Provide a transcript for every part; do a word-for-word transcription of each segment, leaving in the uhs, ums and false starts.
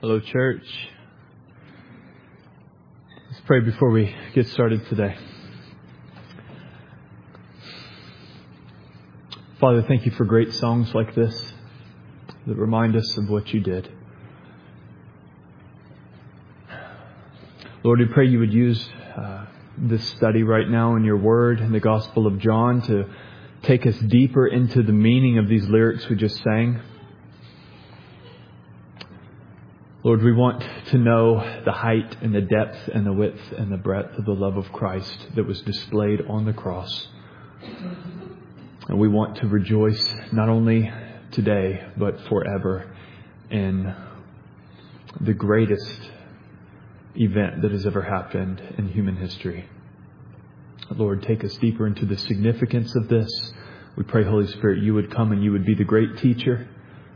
Hello, church. Let's pray before we get started today. Father, thank you for great songs like this that remind us of what you did. Lord, we pray you would use uh, this study right now in your word in the Gospel of John to take us deeper into the meaning of these lyrics we just sang. Lord, we want to know the height and the depth and the width and the breadth of the love of Christ that was displayed on the cross. And we want to rejoice not only today, but forever in the greatest event that has ever happened in human history. Lord, take us deeper into the significance of this. We pray, Holy Spirit, you would come and you would be the great teacher.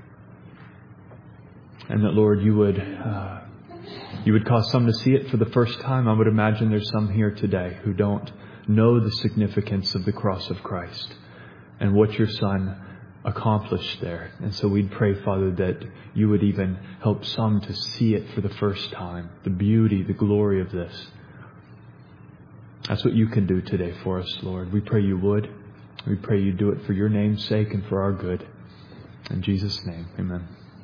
And that, Lord, you would uh, you would cause some to see it for the first time. I would imagine there's some here today who don't know the significance of the cross of Christ and what your Son accomplished there. And so we'd pray, Father, that you would even help some to see it for the first time, the beauty, the glory of this. That's what you can do today for us, Lord. We pray you would. We pray you do it for your name's sake and for our good. In Jesus' name, amen.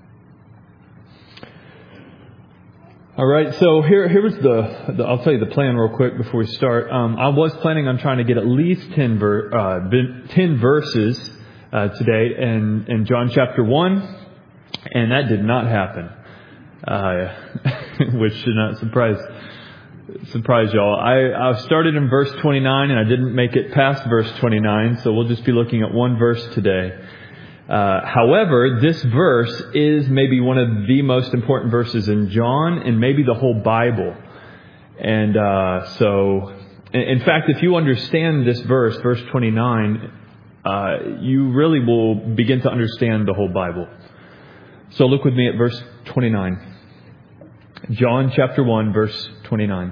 All right, so here, here was the, the, I'll tell you the plan real quick before we start. Um, I was planning on trying to get at least ten, ver, uh, ten verses uh, today in, in John chapter one, and that did not happen, uh, which should not surprise surprise y'all. I, I started in verse twenty-nine, and I didn't make it past verse twenty-nine, so we'll just be looking at one verse today. Uh, however, this verse is maybe one of the most important verses in John and maybe the whole Bible. And uh, so, in fact, if you understand this verse, verse twenty-nine, uh, you really will begin to understand the whole Bible. So look with me at verse twenty-nine. John chapter one, verse twenty-nine.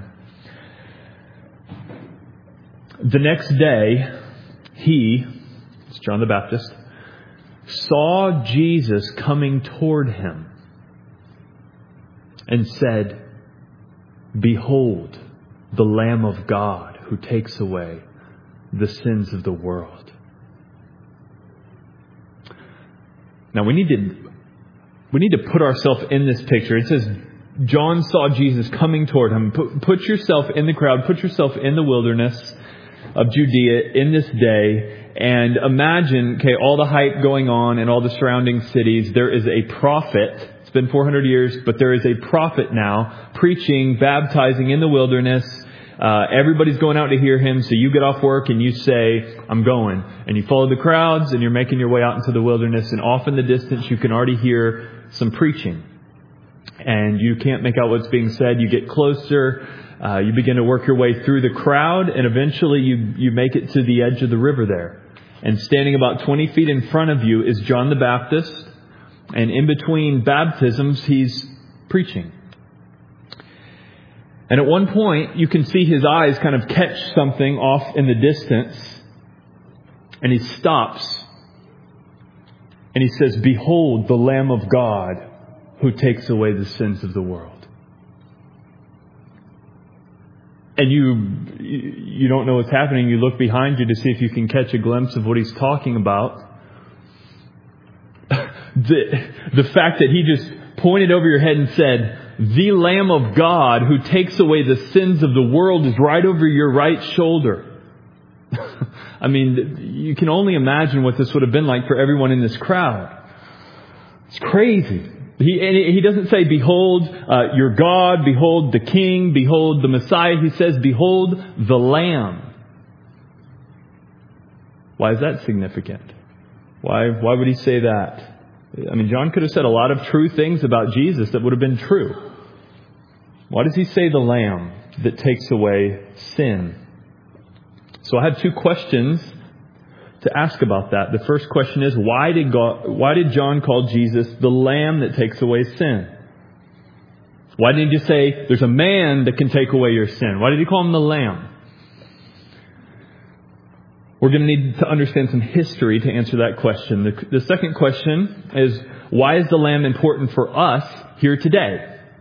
The next day, he, it's John the Baptist, saw Jesus coming toward him and said, "Behold, the Lamb of God who takes away the sins of the world." Now we need to we need to put ourselves in this picture. It says John saw Jesus coming toward him. Put, put yourself in the crowd. Put yourself in the wilderness of Judea in this day. And imagine, okay, all the hype going on in all the surrounding cities. There is a prophet. It's been four hundred years, but there is a prophet now preaching, baptizing in the wilderness. Uh, everybody's going out to hear him. So you get off work and you say, "I'm going." And you follow the crowds and you're making your way out into the wilderness. And off in the distance, you can already hear some preaching. And you can't make out what's being said. You get closer. Uh, you begin to work your way through the crowd. And eventually you, you make it to the edge of the river there. And standing about twenty feet in front of you is John the Baptist. And in between baptisms, he's preaching. And at one point, you can see his eyes kind of catch something off in the distance. And he stops. And he says, "Behold, the Lamb of God who takes away the sins of the world." And you you don't know what's happening. You look behind you to see if you can catch a glimpse of what he's talking about. the, the fact that he just pointed over your head and said, "The Lamb of God who takes away the sins of the world," is right over your right shoulder. I mean, you can only imagine what this would have been like for everyone in this crowd. It's crazy. He, and he doesn't say, "Behold, uh, your God, behold the King, behold the Messiah." He says, "Behold the Lamb." Why is that significant? Why, why would he say that? I mean, John could have said a lot of true things about Jesus that would have been true. Why does he say the Lamb that takes away sin? So I have two questions to ask about that. The first question is, why did God, why did John call Jesus the Lamb that takes away sin? Why didn't he just say, "There's a man that can take away your sin"? Why did he call him the Lamb? We're going to need to understand some history to answer that question. The, the second question is, why is the Lamb important for us here today?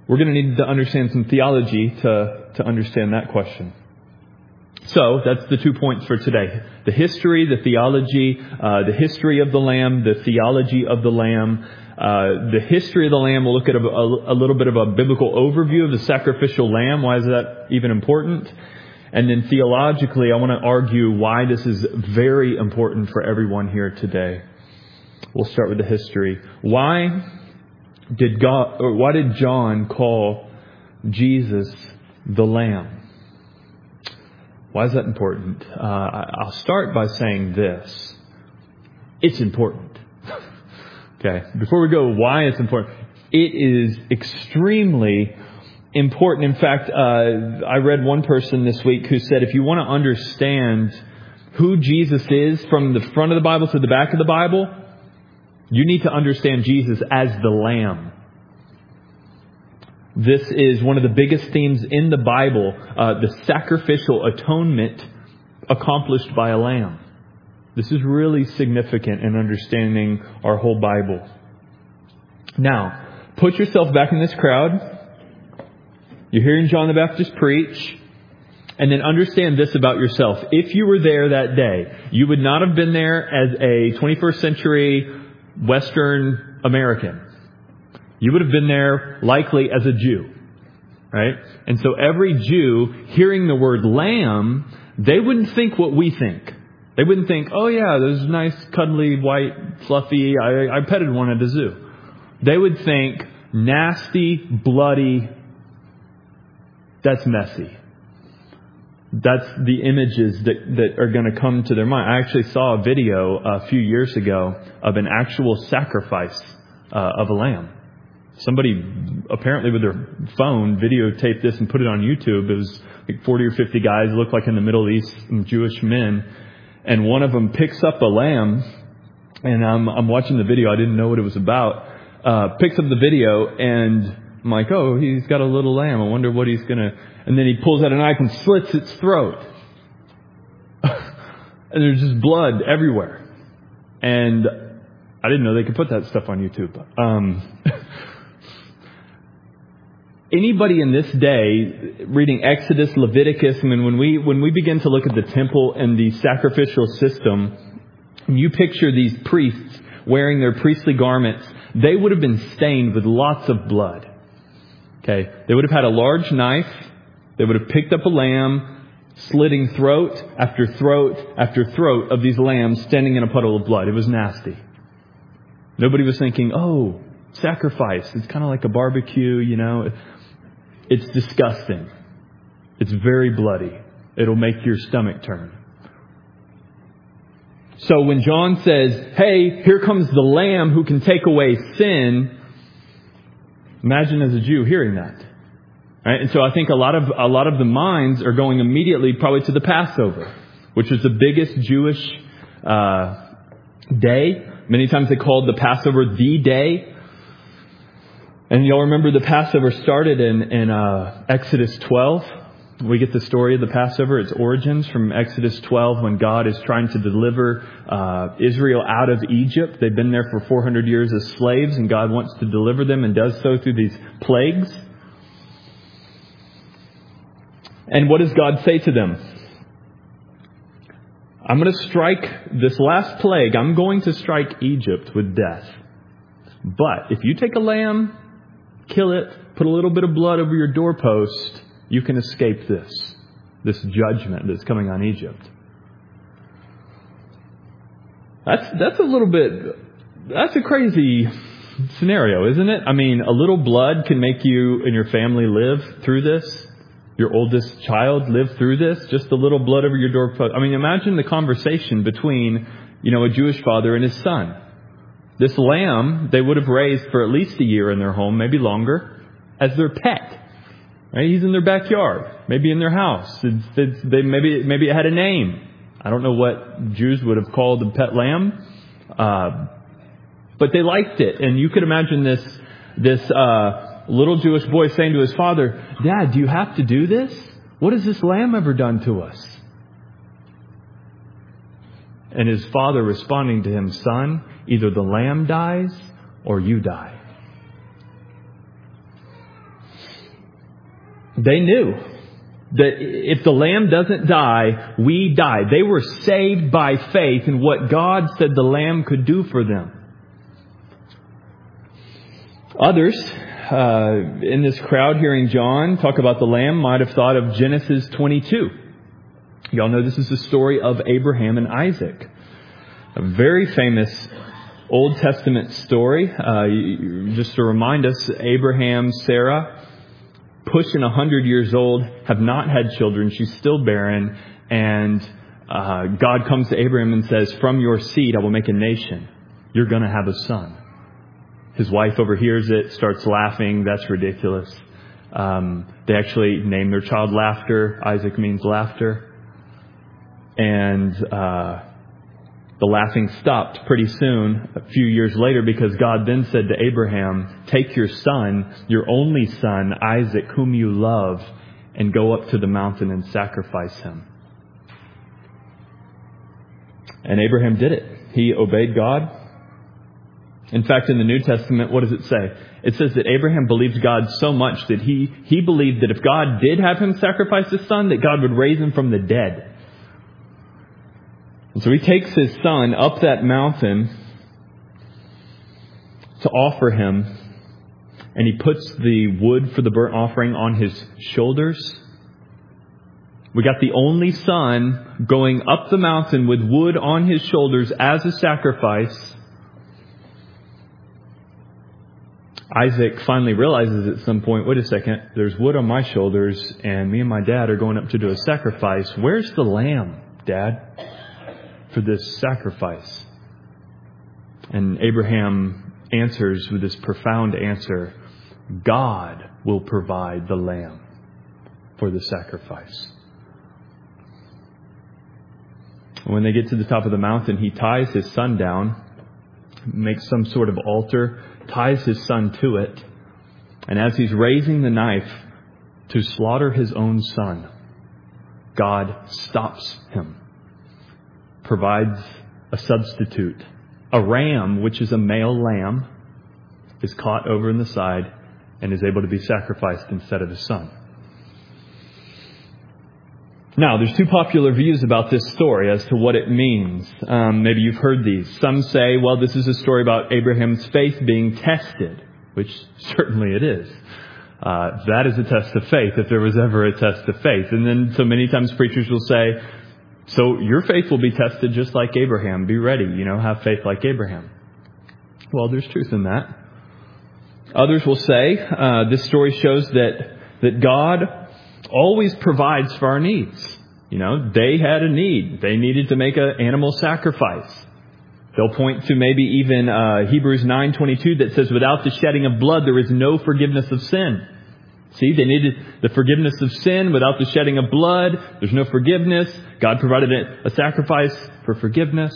We're going to need to understand some theology to, to understand that question. So that's the two points for today. The history, the theology, uh, the history of the Lamb, the theology of the Lamb. Uh, the history of the Lamb, we'll look at a, a, a little bit of a biblical overview of the sacrificial Lamb. Why is that even important? And then theologically, I want to argue why this is very important for everyone here today. We'll start with the history. Why did God, or why did John call Jesus the Lamb? Why is that important? Uh, I'll start by saying this. It's important. Okay. Before we go, why it's important. It is extremely important. In fact, uh, I read one person this week who said if you want to understand who Jesus is from the front of the Bible to the back of the Bible, you need to understand Jesus as the Lamb. This is one of the biggest themes in the Bible, uh, the sacrificial atonement accomplished by a lamb. This is really significant in understanding our whole Bible. Now, put yourself back in this crowd. You're hearing John the Baptist preach. And then understand this about yourself. If you were there that day, you would not have been there as a twenty-first century Western American. You would have been there likely as a Jew, right? And so every Jew hearing the word lamb, they wouldn't think what we think. They wouldn't think, oh yeah, those nice, cuddly, white, fluffy, I, I petted one at the zoo. They would think nasty, bloody, that's messy. That's the images that, that are going to come to their mind. I actually saw a video a few years ago of an actual sacrifice uh, of a lamb. Somebody apparently with their phone videotaped this and put it on YouTube. It was like forty or fifty guys, looked like in the Middle East, Jewish men. And one of them picks up a lamb, and I'm, I'm watching the video. I didn't know what it was about. Uh, picks up the video, and I'm like, oh, he's got a little lamb. I wonder what he's going to... And then he pulls out a knife and slits its throat. And there's just blood everywhere. And I didn't know they could put that stuff on YouTube. Um, anybody in this day reading Exodus, Leviticus, I mean, when we when we begin to look at the temple and the sacrificial system, you picture these priests wearing their priestly garments, they would have been stained with lots of blood. Okay, they would have had a large knife. They would have picked up a lamb, slitting throat after throat after throat of these lambs standing in a puddle of blood. It was nasty. Nobody was thinking, oh, sacrifice. It's kind of like a barbecue, you know. It's disgusting. It's very bloody. It'll make your stomach turn. So when John says, hey, here comes the Lamb who can take away sin, imagine as a Jew hearing that. Right? And so I think a lot of a lot of the minds are going immediately probably to the Passover, which was the biggest Jewish uh, day. Many times they called the Passover the day. And you'll remember the Passover started in, in uh, Exodus twelve. We get the story of the Passover, its origins from Exodus twelve, when God is trying to deliver uh, Israel out of Egypt. They've been there for four hundred years as slaves, and God wants to deliver them and does so through these plagues. And what does God say to them? I'm going to strike this last plague. I'm going to strike Egypt with death. But if you take a lamb, kill it, put a little bit of blood over your doorpost, you can escape this, this judgment that's coming on Egypt. That's, that's a little bit, that's a crazy scenario, isn't it? I mean, a little blood can make you and your family live through this. Your oldest child live through this, just a little blood over your doorpost. I mean, imagine the conversation between, you know, a Jewish father and his son. This lamb, they would have raised for at least a year in their home, maybe longer, as their pet. Right? He's in their backyard, maybe in their house. It's, it's, they, maybe, maybe it had a name. I don't know what Jews would have called the pet lamb, uh, but they liked it. And you could imagine this, this, uh, little Jewish boy saying to his father, Dad, do you have to do this? What has this lamb ever done to us? And his father responding to him, son, either the lamb dies or you die. They knew that if the lamb doesn't die, we die. They were saved by faith in what God said the lamb could do for them. Others uh, in this crowd hearing John talk about the lamb might have thought of Genesis twenty-two. Y'all know this is the story of Abraham and Isaac. A very famous Old Testament story. Uh, just to remind us, Abraham, Sarah, pushing one hundred years old, have not had children. She's still barren. And uh, God comes to Abraham and says, from your seed I will make a nation. You're going to have a son. His wife overhears it, starts laughing. That's ridiculous. Um, they actually name their child Laughter. Isaac means laughter. And uh, the laughing stopped pretty soon, a few years later, because God then said to Abraham, take your son, your only son, Isaac, whom you love, and go up to the mountain and sacrifice him. And Abraham did it. He obeyed God. In fact, in the New Testament, what does it say? It says that Abraham believed God so much that he, he believed that if God did have him sacrifice his son, that God would raise him from the dead. And so he takes his son up that mountain to offer him, and he puts the wood for the burnt offering on his shoulders. We got the only son going up the mountain with wood on his shoulders as a sacrifice. Isaac finally realizes at some point, wait a second, there's wood on my shoulders and me and my dad are going up to do a sacrifice. Where's the lamb, Dad, for this sacrifice? And Abraham answers with this profound answer, God will provide the lamb for the sacrifice. When they get to the top of the mountain, he ties his son down, makes some sort of altar, ties his son to it, and as he's raising the knife to slaughter his own son, God stops him, provides a substitute. A ram, which is a male lamb, is caught over in the side and is able to be sacrificed instead of his son. Now, there's two popular views about this story as to what it means. Um, maybe you've heard these. Some say, well, this is a story about Abraham's faith being tested, which certainly it is. Uh, that is a test of faith, if there was ever a test of faith. And then so many times preachers will say, so your faith will be tested just like Abraham. Be ready, you know, have faith like Abraham. Well, there's truth in that. Others will say, uh, this story shows that, that God always provides for our needs. You know, they had a need. They needed to make an animal sacrifice. They'll point to maybe even uh, Hebrews nine twenty-two that says, without the shedding of blood, there is no forgiveness of sin. See, they needed the forgiveness of sin. Without the shedding of blood, there's no forgiveness. God provided a sacrifice for forgiveness.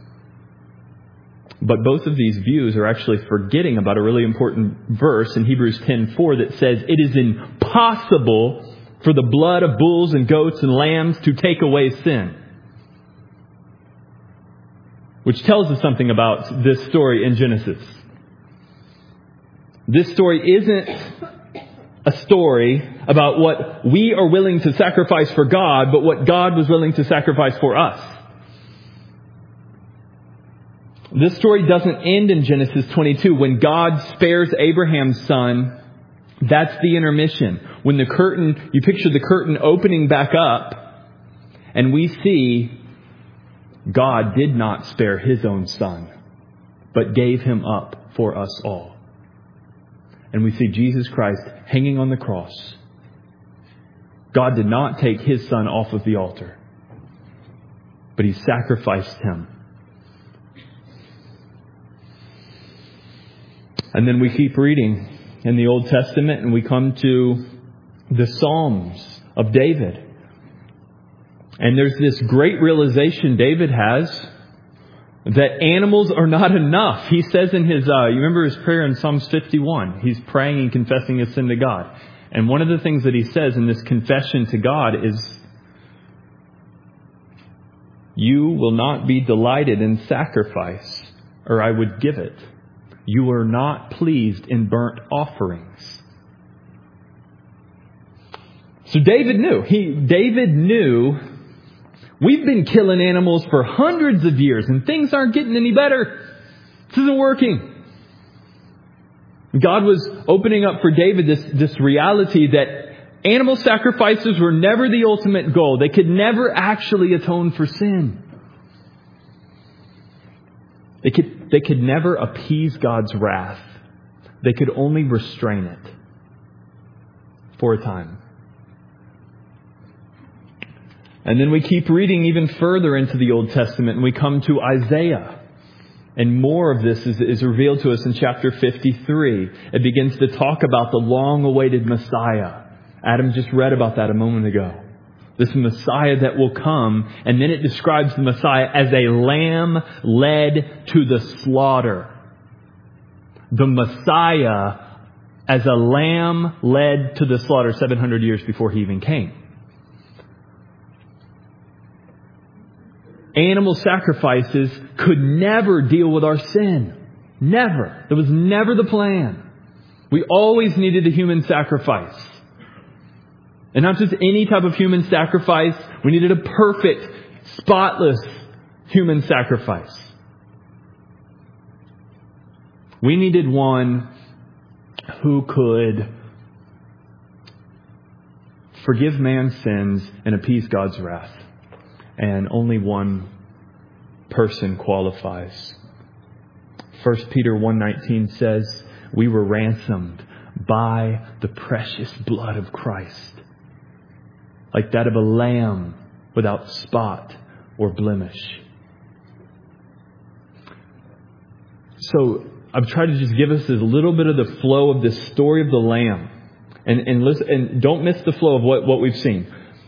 But both of these views are actually forgetting about a really important verse in Hebrews ten four that says, it is impossible for the blood of bulls and goats and lambs to take away sin. Which tells us something about this story in Genesis. This story isn't a story about what we are willing to sacrifice for God, but what God was willing to sacrifice for us. This story doesn't end in Genesis twenty-two when God spares Abraham's son. That's the intermission. When the curtain, you picture the curtain opening back up, and we see God did not spare his own son, but gave him up for us all. And we see Jesus Christ hanging on the cross. God did not take his son off of the altar, but he sacrificed him. And then we keep reading in the Old Testament, and we come to the Psalms of David. And there's this great realization David has that animals are not enough. He says in his, uh, you remember his prayer in Psalms fifty-one. He's praying and confessing his sin to God. And one of the things that he says in this confession to God is, you will not be delighted in sacrifice, or I would give it. You are not pleased in burnt offerings. So David knew. He, David knew we've been killing animals for hundreds of years and things aren't getting any better. This isn't working. God was opening up for David this, this reality that animal sacrifices were never the ultimate goal. They could never actually atone for sin. They could, they could never appease God's wrath. They could only restrain it for a time. And then we keep reading even further into the Old Testament and we come to Isaiah. And more of this is, is revealed to us in chapter fifty-three. It begins to talk about the long-awaited Messiah. Adam just read about that a moment ago. This Messiah that will come. And then it describes the Messiah as a lamb led to the slaughter. The Messiah as a lamb led to the slaughter seven hundred years before he even came. Animal sacrifices could never deal with our sin. Never. That was never the plan. We always needed a human sacrifice. And not just any type of human sacrifice. We needed a perfect, spotless human sacrifice. We needed one who could forgive man's sins and appease God's wrath. And only one person qualifies. First Peter one nineteen says, we were ransomed by the precious blood of Christ, like that of a lamb without spot or blemish. So I've tried to just give us a little bit of the flow of this story of the lamb. And, and listen, and don't miss the flow of what, what we've seen.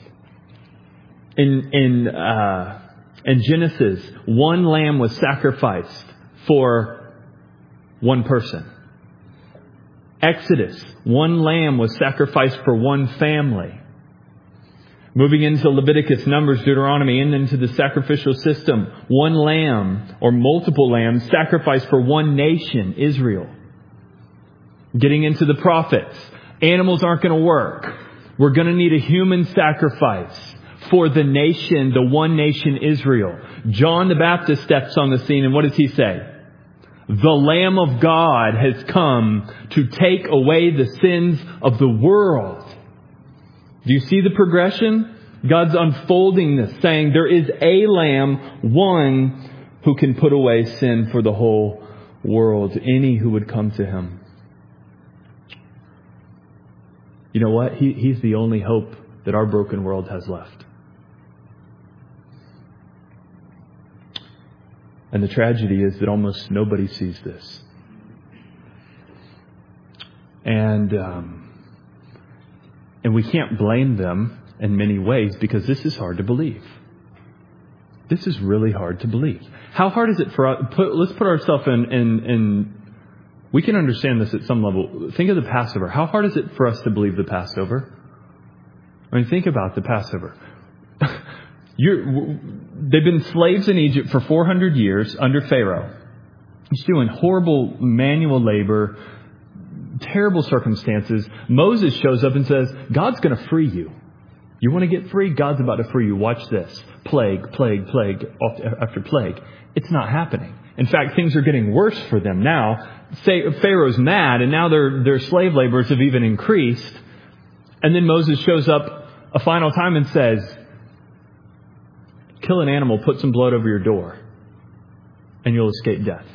In in uh, in Genesis, one lamb was sacrificed for one person. Exodus, one lamb was sacrificed for one family. Moving into Leviticus, Numbers, Deuteronomy, and into the sacrificial system, one lamb or multiple lambs sacrificed for one nation, Israel. Getting into the prophets, animals aren't going to work. We're going to need a human sacrifice for the nation, the one nation Israel. John the Baptist steps on the scene and what does he say? The Lamb of God has come to take away the sins of the world. Do you see the progression? God's unfolding this, saying there is a Lamb, one who can put away sin for the whole world. Any who would come to Him. You know what? He, he's the only hope that our broken world has left. And the tragedy is that almost nobody sees this. And um, and we can't blame them in many ways because this is hard to believe. This is really hard to believe. How hard is it for us? Put, let's put ourselves in, in, in... We can understand this at some level. Think of the Passover. How hard is it for us to believe the Passover? I mean, think about the Passover. You're, they've been slaves in Egypt for four hundred years under Pharaoh. He's doing horrible manual labor, terrible circumstances. Moses shows up and says, God's going to free you. You want to get free? God's about to free you. Watch this. Plague, plague, plague, after plague. It's not happening. In fact, things are getting worse for them now. Say Pharaoh's mad and now their, their slave laborers have even increased. And then Moses shows up a final time and says, kill an animal, put some blood over your door, and you'll escape death.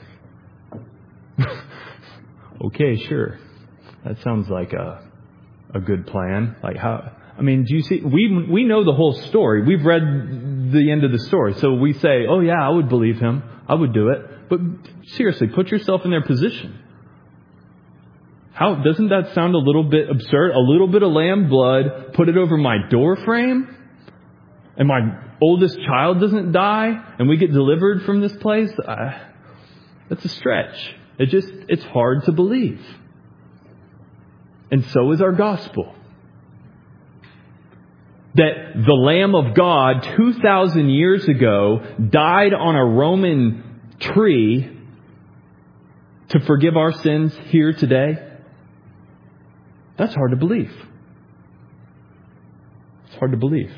Okay, sure. That sounds like a a good plan. Like how? I mean, do you see? We we know the whole story. We've read the end of the story, so we say, "Oh yeah, I would believe him. I would do it." But seriously, put yourself in their position. How doesn't that sound a little bit absurd? A little bit of lamb blood, put it over my door frame, and my oldest child doesn't die, and we get delivered from this place? Uh, that's a stretch. It just, it's hard to believe. And so is our gospel. That the Lamb of God two thousand years ago died on a Roman tree to forgive our sins here today. That's hard to believe. hard to believe.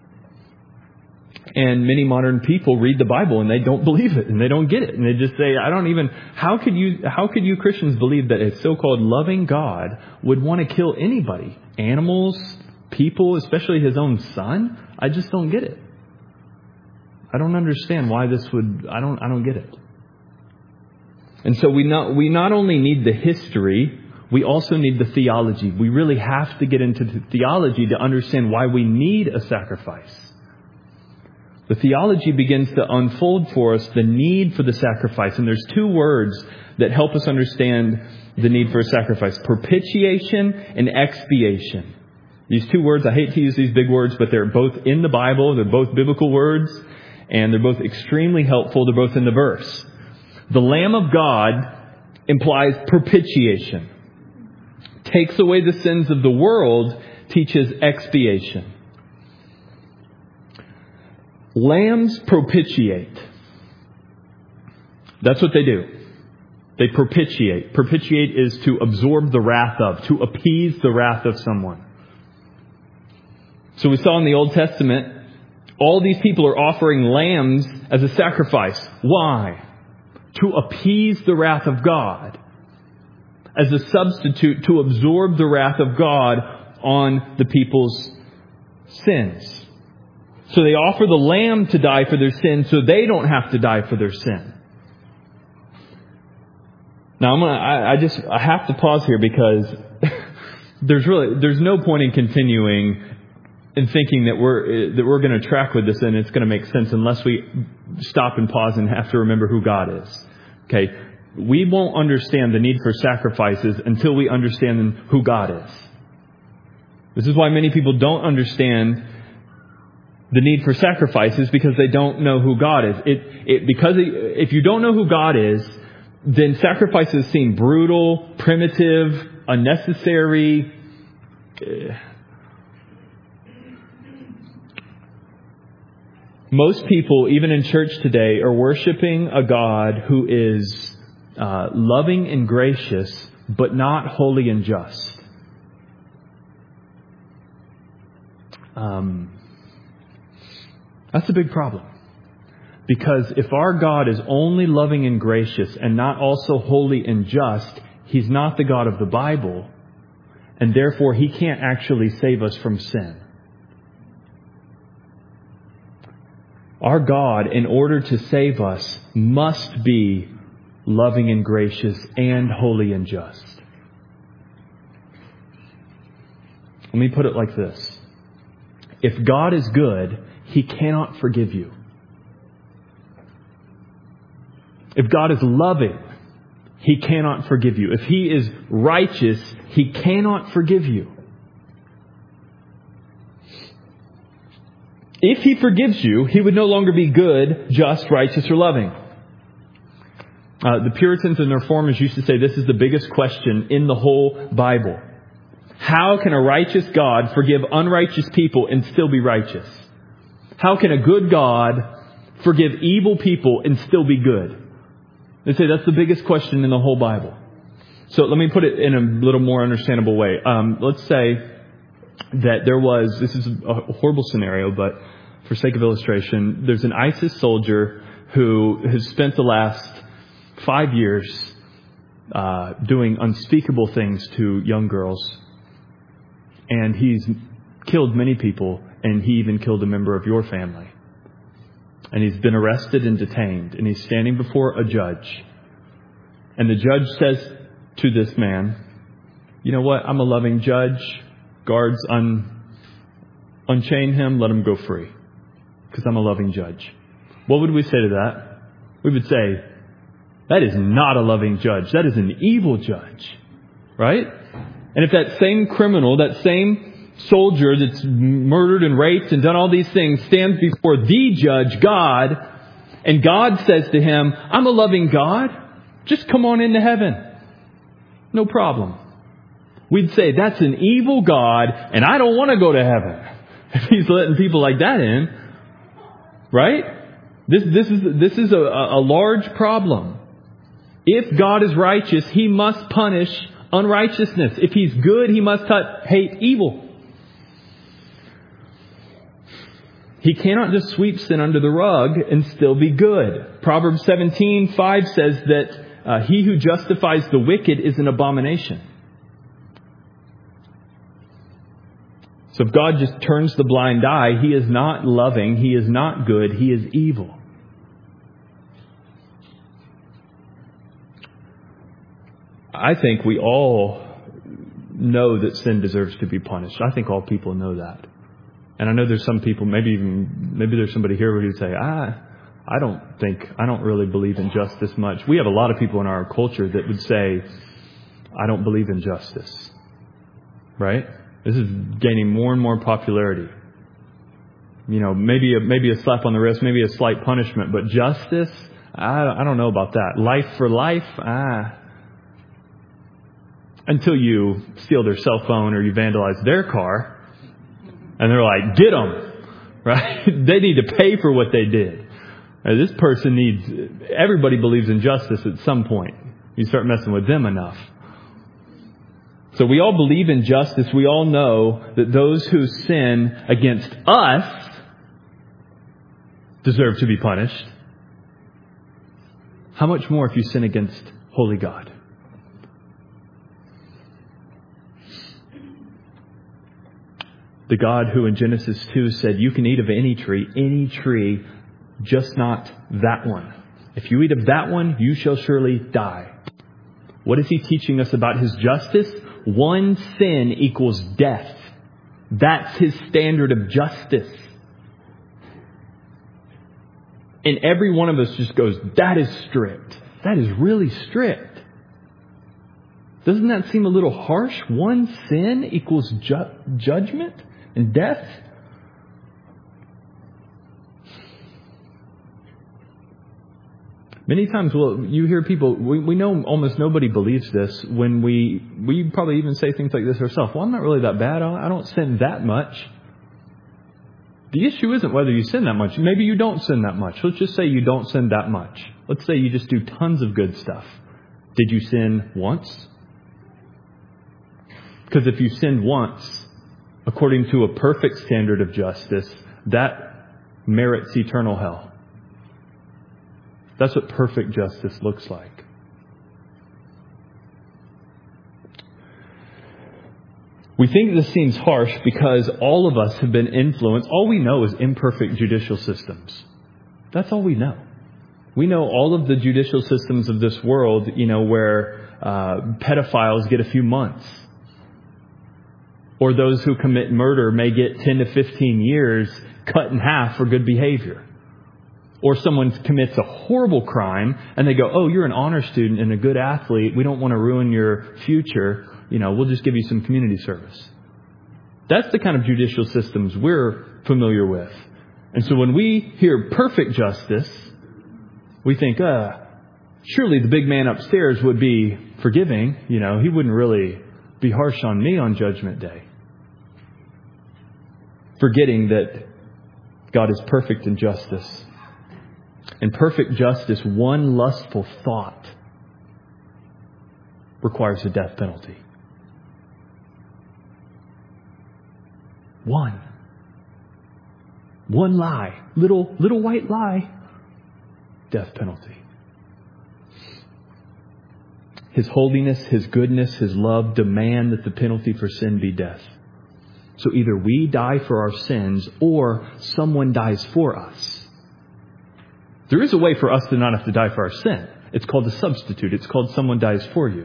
And many modern people read the Bible and they don't believe it and they don't get it. And they just say, I don't even, how could you, how could you Christians believe that a so-called loving God would want to kill anybody? Animals, people, especially his own son? I just don't get it. I don't understand why this would, I don't, I don't get it. And so we not, we not only need the history, we also need the theology. We really have to get into the theology to understand why we need a sacrifice. The theology begins to unfold for us the need for the sacrifice. And there's two words that help us understand the need for a sacrifice: propitiation and expiation. These two words, I hate to use these big words, but they're both in the Bible. They're both biblical words, and they're both extremely helpful. They're both in the verse. The Lamb of God implies propitiation. Takes away the sins of the world, teaches expiation. Lambs propitiate. That's what they do. They propitiate. Propitiate is to absorb the wrath of, to appease the wrath of someone. So we saw in the Old Testament, all these people are offering lambs as a sacrifice. Why? To appease the wrath of God. As a substitute to absorb the wrath of God on the people's sins. So they offer the lamb to die for their sin so they don't have to die for their sin. Now I'm gonna, I, I just, I have to pause here because there's really, there's no point in continuing and thinking that we're, that we're going to track with this and it's going to make sense unless we stop and pause and have to remember who God is. Okay. We won't understand the need for sacrifices until we understand who God is. This is why many people don't understand the need for sacrifices, because they don't know who God is. It, it, because it, if you don't know who God is, then sacrifices seem brutal, primitive, unnecessary. Most people, even in church today, are worshiping a God who is uh, loving and gracious, but not holy and just. Um... That's a big problem. Because if our God is only loving and gracious and not also holy and just, He's not the God of the Bible, and therefore He can't actually save us from sin. Our God, in order to save us, must be loving and gracious and holy and just. Let me put it like this. If God is good, He cannot forgive you. If God is loving, He cannot forgive you. If He is righteous, He cannot forgive you. If He forgives you, He would no longer be good, just, righteous, or loving. Uh, the Puritans and the Reformers used to say this is the biggest question in the whole Bible. How can a righteous God forgive unrighteous people and still be righteous? How can a good God forgive evil people and still be good? They say that's the biggest question in the whole Bible. So let me put it in a little more understandable way. Um, let's say that there was, this is a horrible scenario, but for sake of illustration, there's an ISIS soldier who has spent the last five years uh, doing unspeakable things to young girls. And he's killed many people, and he even killed a member of your family. And he's been arrested and detained, and he's standing before a judge. And the judge says to this man, you know what, I'm a loving judge. Guards, un, unchain him, let him go free. Because I'm a loving judge. What would we say to that? We would say, that is not a loving judge. That is an evil judge. Right? And if that same criminal, that same soldier that's murdered and raped and done all these things stands before the judge, God, and God says to him, I'm a loving God, just come on into heaven. No problem. We'd say, that's an evil God, and I don't want to go to heaven. If He's letting people like that in. Right? This, this is, this is a, a large problem. If God is righteous, He must punish unrighteousness. If He's good, He must hate evil. He cannot just sweep sin under the rug and still be good. Proverbs seventeen five says that uh, he who justifies the wicked is an abomination. So if God just turns the blind eye, He is not loving, He is not good, He is evil. I think we all know that sin deserves to be punished. I think all people know that. And I know there's some people, maybe even, maybe there's somebody here who would say, ah, I don't think, I don't really believe in justice much. We have a lot of people in our culture that would say, I don't believe in justice. Right? This is gaining more and more popularity. You know, maybe a, maybe a slap on the wrist, maybe a slight punishment, but justice, I, I don't know about that. Life for life, ah. Until you steal their cell phone or you vandalize their car, and they're like, get them, right? They need to pay for what they did. Now, this person needs, everybody believes in justice at some point. You start messing with them enough. So we all believe in justice. We all know that those who sin against us deserve to be punished. How much more if you sin against holy God? The God who in Genesis two said, you can eat of any tree, any tree, just not that one. If you eat of that one, you shall surely die. What is He teaching us about His justice? One sin equals death. That's His standard of justice. And every one of us just goes, that is strict. That is really strict. Doesn't that seem a little harsh? One sin equals ju- judgment and death? Many times, well, you hear people, we, we know almost nobody believes this when we, we probably even say things like this ourselves. Well, I'm not really that bad. I don't sin that much. The issue isn't whether you sin that much. Maybe you don't sin that much. Let's just say you don't sin that much. Let's say you just do tons of good stuff. Did you sin once? Because if you sinned once, according to a perfect standard of justice, that merits eternal hell. That's what perfect justice looks like. We think this seems harsh because all of us have been influenced. All we know is imperfect judicial systems. That's all we know. We know all of the judicial systems of this world, you know, where uh, pedophiles get a few months. Or those who commit murder may get ten to fifteen years cut in half for good behavior. Or someone commits a horrible crime and they go, oh, you're an honor student and a good athlete. We don't want to ruin your future. You know, we'll just give you some community service. That's the kind of judicial systems we're familiar with. And so when we hear perfect justice, we think, uh, surely the big man upstairs would be forgiving. You know, he wouldn't really be harsh on me on Judgment Day. Forgetting that God is perfect in justice. In perfect justice, one lustful thought requires a death penalty. One. One lie. Little, little white lie. Death penalty. His holiness, His goodness, His love demand that the penalty for sin be death. So either we die for our sins or someone dies for us. There is a way for us to not have to die for our sin. It's called a substitute. It's called someone dies for you.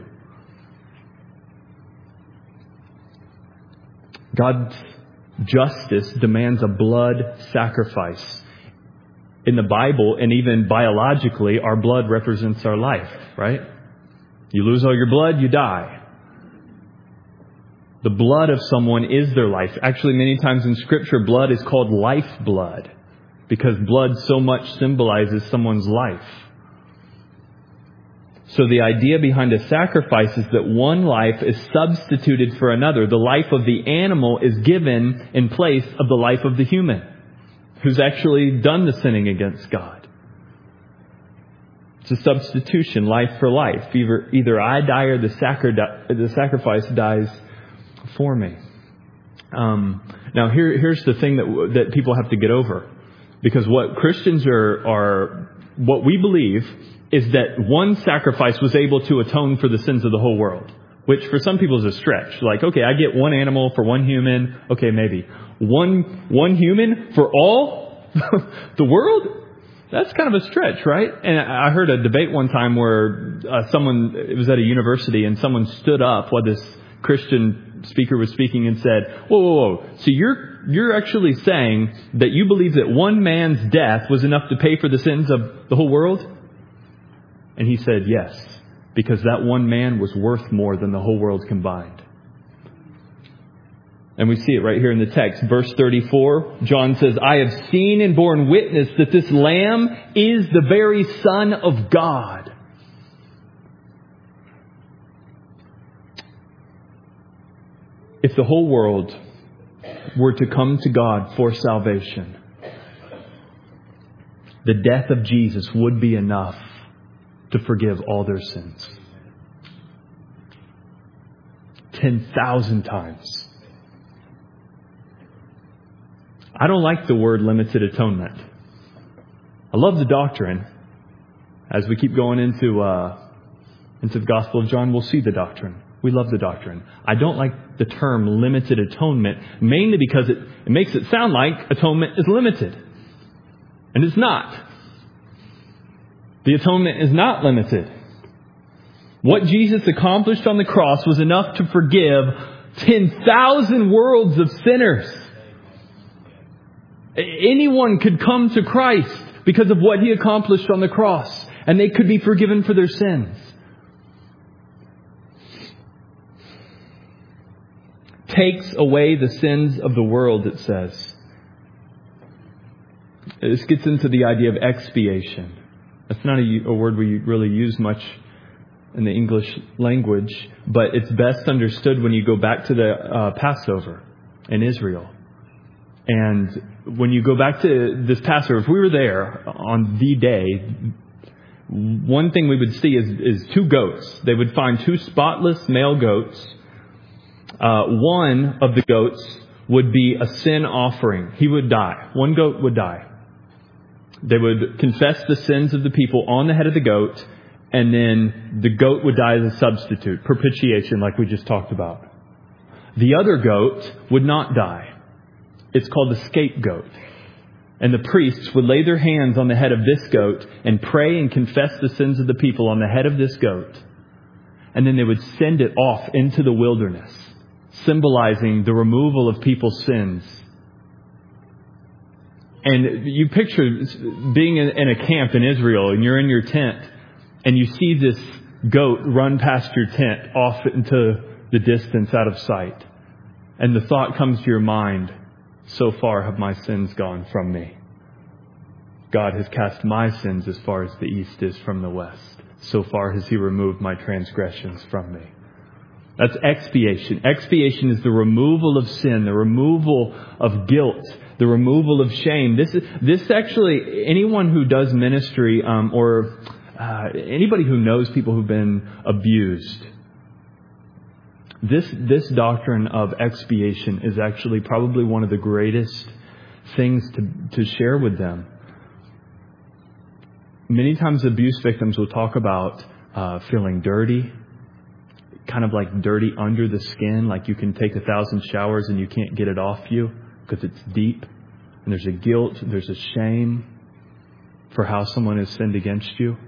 God's justice demands a blood sacrifice. In the Bible, and even biologically, our blood represents our life, right? You lose all your blood, you die. The blood of someone is their life. Actually, many times in Scripture, blood is called lifeblood because blood so much symbolizes someone's life. So the idea behind a sacrifice is that one life is substituted for another. The life of the animal is given in place of the life of the human who's actually done the sinning against God. It's a substitution, life for life. Either, either I die or the, sacri- the sacrifice dies for me. Um, now, here, here's the thing that that people have to get over, because what Christians are are what we believe is that one sacrifice was able to atone for the sins of the whole world, which for some people is a stretch. Like, okay, I get one animal for one human. Okay, maybe one one human for all the world. That's kind of a stretch, right? And I heard a debate one time where uh, someone, it was at a university, and someone stood up while this Christian speaker was speaking and said, whoa, whoa, whoa. So you're, you're actually saying that you believe that one man's death was enough to pay for the sins of the whole world? And he said, yes, because that one man was worth more than the whole world combined. And we see it right here in the text. Verse thirty-four, John says, I have seen and borne witness that this Lamb is the very Son of God. If the whole world were to come to God for salvation, the death of Jesus would be enough to forgive all their sins. Ten thousand times. I don't like the word limited atonement. I love the doctrine. As we keep going into uh, into the Gospel of John, we'll see the doctrine. We love the doctrine. I don't like the term limited atonement, mainly because it, it makes it sound like atonement is limited. And it's not. The atonement is not limited. What Jesus accomplished on the cross was enough to forgive ten thousand worlds of sinners. Anyone could come to Christ because of what He accomplished on the cross, and they could be forgiven for their sins. Takes away the sins of the world, it says. This gets into the idea of expiation. That's not a, a word we really use much in the English language, but it's best understood when you go back to the uh, Passover in Israel. And when you go back to this Passover, if we were there on the day, one thing we would see is, is two goats. They would find two spotless male goats. Uh, one of the goats would be a sin offering. He would die. One goat would die. They would confess the sins of the people on the head of the goat, and then the goat would die as a substitute, propitiation, like we just talked about. The other goat would not die. It's called the scapegoat. And the priests would lay their hands on the head of this goat and pray and confess the sins of the people on the head of this goat. And then they would send it off into the wilderness, symbolizing the removal of people's sins. And you picture being in a camp in Israel, and you're in your tent, and you see this goat run past your tent off into the distance out of sight. And the thought comes to your mind, so far have my sins gone from me. God has cast my sins as far as the east is from the west. So far has He removed my transgressions from me. That's expiation. Expiation is the removal of sin, the removal of guilt, the removal of shame. This is this actually, anyone who does ministry um, or uh, anybody who knows people who've been abused, This this doctrine of expiation is actually probably one of the greatest things to, to share with them. Many times abuse victims will talk about uh, feeling dirty, kind of like dirty under the skin, like you can take a thousand showers and you can't get it off you because it's deep. And there's a guilt, there's a shame for how someone has sinned against you.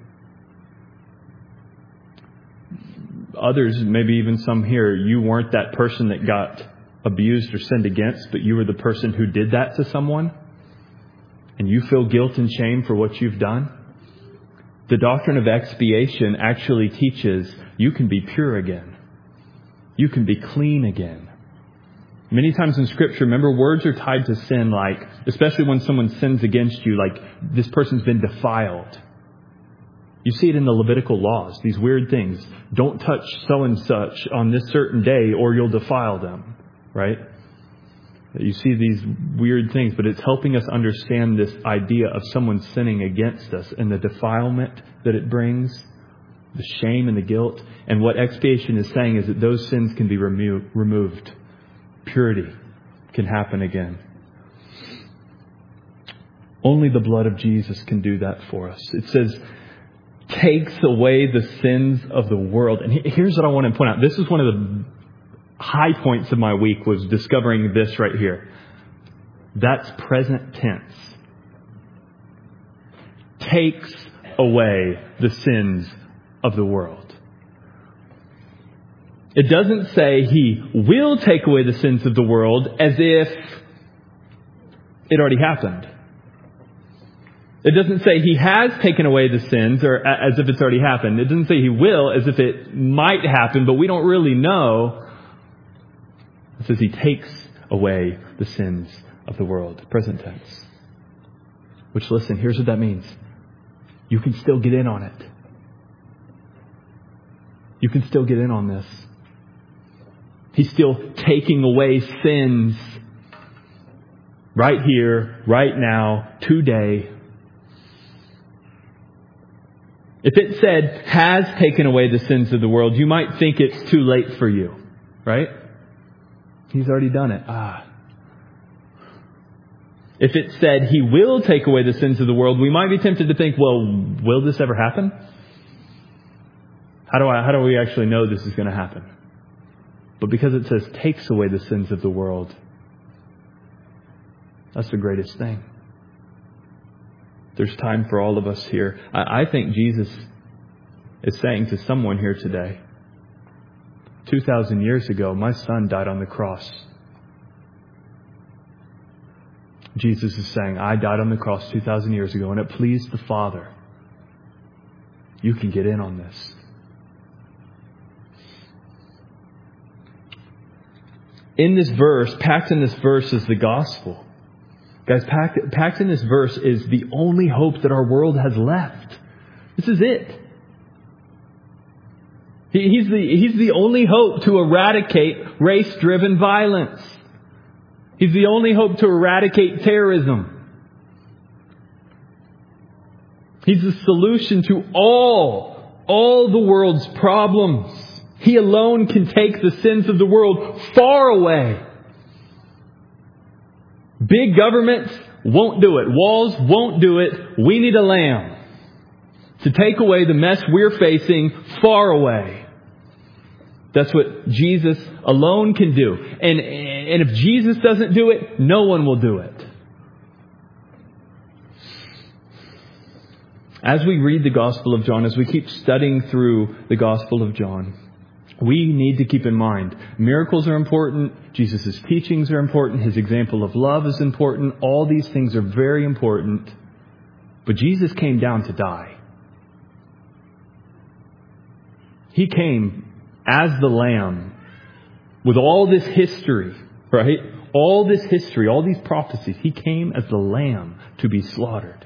Others, maybe even some here, you weren't that person that got abused or sinned against, but you were the person who did that to someone. And you feel guilt and shame for what you've done. The doctrine of expiation actually teaches you can be pure again. You can be clean again. Many times in Scripture, remember, words are tied to sin, like, especially when someone sins against you, like this person's been defiled. You see it in the Levitical laws, these weird things. Don't touch so and such on this certain day or you'll defile them, right? You see these weird things, but it's helping us understand this idea of someone sinning against us and the defilement that it brings, the shame and the guilt. And what expiation is saying is that those sins can be remo- removed. Purity. can happen again. Only the blood of Jesus can do that for us. It says, takes away the sins of the world. And here's what I want to point out. This is one of the high points of my week, was discovering this right here. That's present tense. Takes away the sins of the world. It doesn't say He will take away the sins of the world as if it already happened. It doesn't say He has taken away the sins or as if it's already happened. It doesn't say He will as if it might happen, but we don't really know. It says He takes away the sins of the world. Present tense. Which, listen, here's what that means. You can still get in on it. You can still get in on this. He's still taking away sins right here, right now, today. If it said, has taken away the sins of the world, you might think it's too late for you, right? He's already done it. Ah. If it said, He will take away the sins of the world, we might be tempted to think, well, will this ever happen? How do I, how do we actually know this is going to happen? But because it says, takes away the sins of the world, that's the greatest thing. There's time for all of us here. I think Jesus is saying to someone here today, two thousand years ago, my son died on the cross. Jesus is saying, I died on the cross two thousand years ago, and it pleased the Father. You can get in on this. In this verse, packed in this verse is the gospel. Guys, packed, packed in this verse is the only hope that our world has left. This is it. He, he's the, he's the only hope to eradicate race-driven violence. He's the only hope to eradicate terrorism. He's the solution to all, all the world's problems. He alone can take the sins of the world far away. Big governments won't do it. Walls won't do it. We need a lamb to take away the mess we're facing far away. That's what Jesus alone can do. And, and if Jesus doesn't do it, no one will do it. As we read the Gospel of John, as we keep studying through the Gospel of John, we need to keep in mind, miracles are important, Jesus' teachings are important, His example of love is important, all these things are very important, but Jesus came down to die. He came as the Lamb with all this history, right? All this history, all these prophecies. He came as the Lamb to be slaughtered.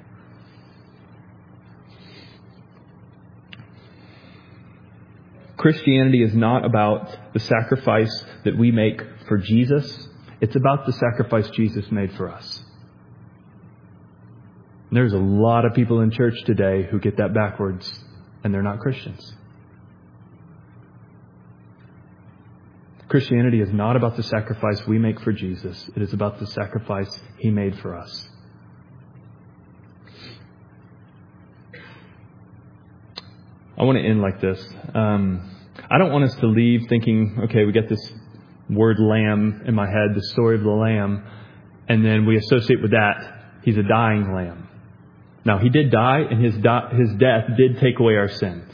Christianity is not about the sacrifice that we make for Jesus. It's about the sacrifice Jesus made for us. And there's a lot of people in church today who get that backwards, and they're not Christians. Christianity is not about the sacrifice we make for Jesus. It is about the sacrifice He made for us. I want to end like this. Um, I don't want us to leave thinking, okay, we got this word lamb in my head, the story of the lamb, and then we associate with that, He's a dying lamb. Now, He did die, and His, di- his death did take away our sins.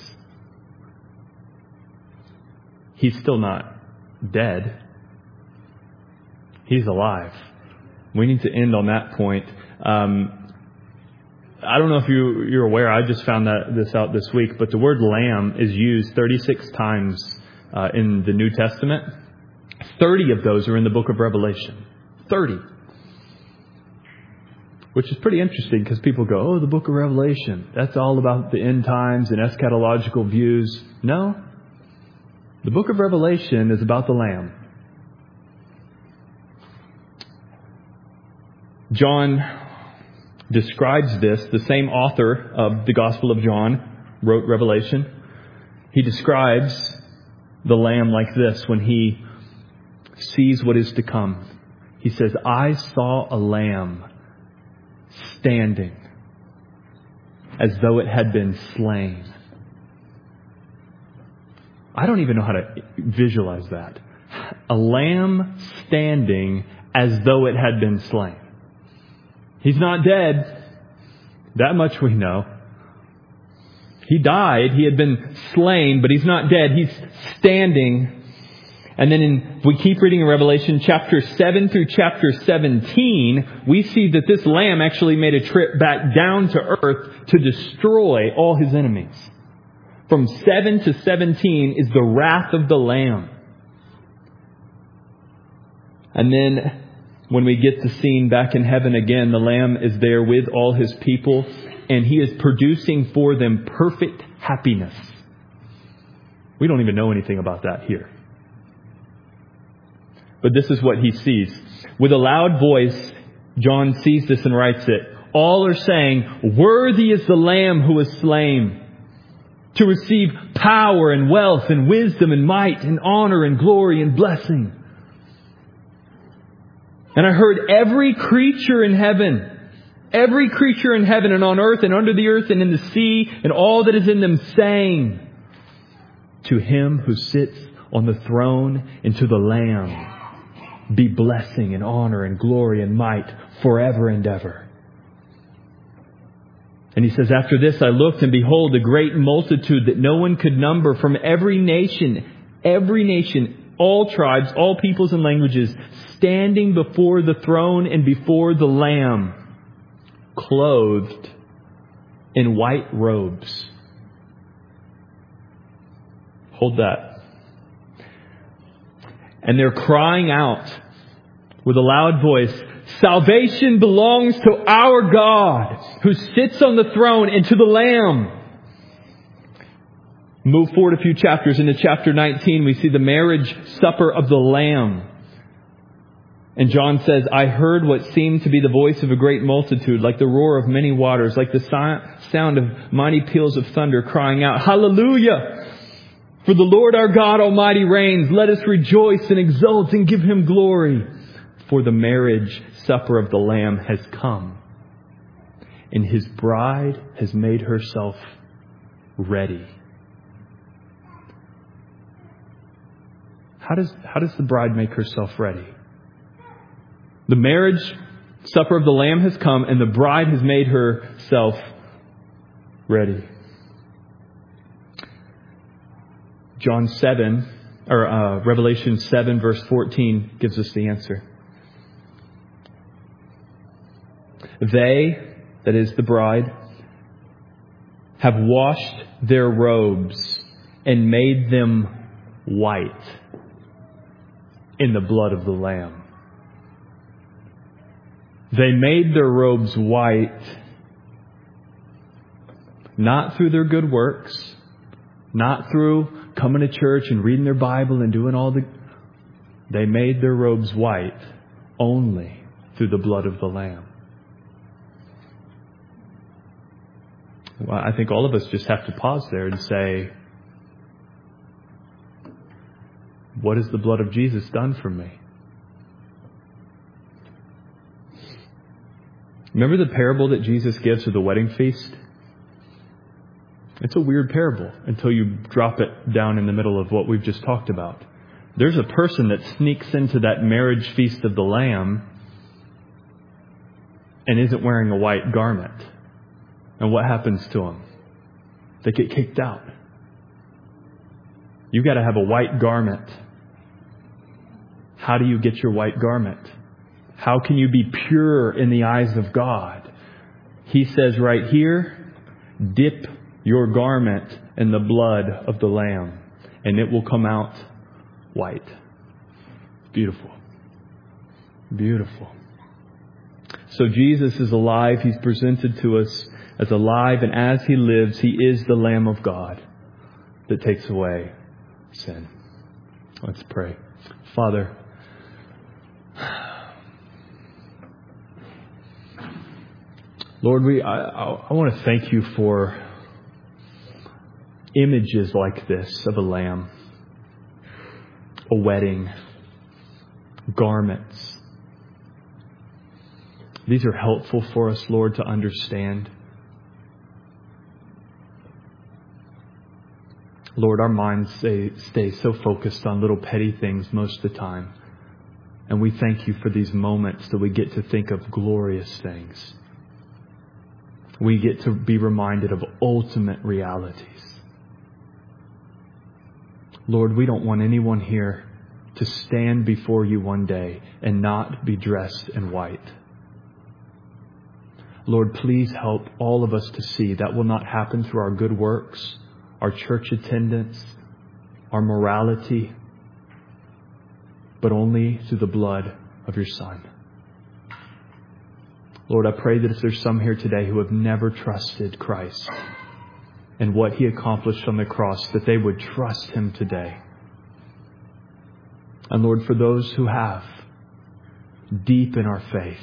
He's still not dead. He's alive. We need to end on that point. Um, I don't know if you, you're aware, I just found that this out this week, but the word lamb is used thirty-six times uh, in the New Testament. thirty of those are in the book of Revelation. thirty. Which is pretty interesting because people go, oh, the book of Revelation, that's all about the end times and eschatological views. No. The book of Revelation is about the Lamb. John describes this. The same author of the Gospel of John wrote Revelation. He describes the Lamb like this when he sees what is to come. He says, I saw a lamb standing as though it had been slain. I don't even know how to visualize that. A lamb standing as though it had been slain. He's not dead. That much we know. He died. He had been slain, but he's not dead. He's standing. And then in, we keep reading in Revelation chapter seven through chapter seventeen, we see that this lamb actually made a trip back down to earth to destroy all his enemies. From seven to seventeen is the wrath of the lamb. And then when we get the scene back in heaven again, the lamb is there with all his people, and he is producing for them perfect happiness. We don't even know anything about that here. But this is what he sees. With a loud voice, John sees this and writes it. All are saying, worthy is the Lamb who was slain to receive power and wealth and wisdom and might and honor and glory and blessing. And I heard every creature in heaven, every creature in heaven and on earth and under the earth and in the sea and all that is in them saying, to him who sits on the throne and to the Lamb be blessing and honor and glory and might forever and ever. And he says, after this I looked, and behold, a great multitude that no one could number, from every nation, every nation, all tribes, all peoples and languages, standing before the throne and before the Lamb, clothed in white robes. Hold that. And they're crying out with a loud voice, salvation belongs to our God who sits on the throne and to the Lamb. Move forward a few chapters into chapter nineteen. We see the marriage supper of the Lamb. And John says, I heard what seemed to be the voice of a great multitude, like the roar of many waters, like the sound of mighty peals of thunder, crying out, Hallelujah! For the Lord our God Almighty reigns. Let us rejoice and exult and give Him glory. For the marriage supper of the Lamb has come, and His bride has made herself ready. How does, how does the bride make herself ready? The marriage supper of the Lamb has come, and the bride has made herself ready. John seven, or uh, Revelation seven, verse fourteen gives us the answer. They, that is the bride, have washed their robes and made them white in the blood of the Lamb. They made their robes white not through their good works, not through coming to church and reading their Bible and doing all the... They made their robes white only through the blood of the Lamb. Well, I think all of us just have to pause there and say, what has the blood of Jesus done for me? Remember the parable that Jesus gives of the wedding feast? It's a weird parable until you drop it down in the middle of what we've just talked about. There's a person that sneaks into that marriage feast of the Lamb and isn't wearing a white garment. And what happens to them? They get kicked out. You've got to have a white garment. How do you get your white garment? How can you be pure in the eyes of God? He says right here, dip your garment in the blood of the Lamb, and it will come out white. Beautiful. Beautiful. So Jesus is alive. He's presented to us as alive, and as He lives, He is the Lamb of God that takes away sin. Let's pray. Father, Lord, we I, I, I want to thank You for images like this of a lamb, a wedding, garments, These are helpful for us, Lord, to understand. Lord, our minds stay, stay so focused on little petty things most of the time. And we thank you for these moments that we get to think of glorious things. We get to be reminded of ultimate realities. Lord, we don't want anyone here to stand before you one day and not be dressed in white. Lord, please help all of us to see that will not happen through our good works, our church attendance, our morality, but only through the blood of your Son. Lord, I pray that if there's some here today who have never trusted Christ and what He accomplished on the cross, that they would trust Him today. And Lord, for those who have, deep in our faith,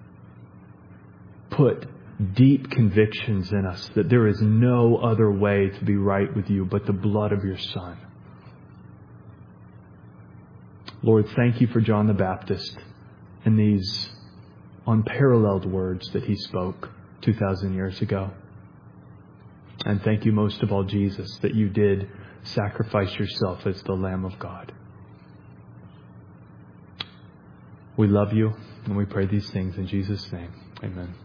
put deep convictions in us that there is no other way to be right with you but the blood of your Son. Lord, thank you for John the Baptist and these unparalleled words that he spoke two thousand years ago. And thank you most of all, Jesus, that you did sacrifice yourself as the Lamb of God. We love you and we pray these things in Jesus' name. Amen.